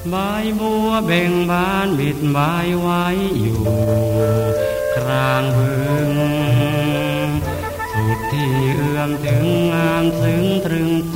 ใบบัวเบ่งบานบิดใบไว้อยู่กลางบึงสุดที่เอื้อมถึงงามซึ้งตรึง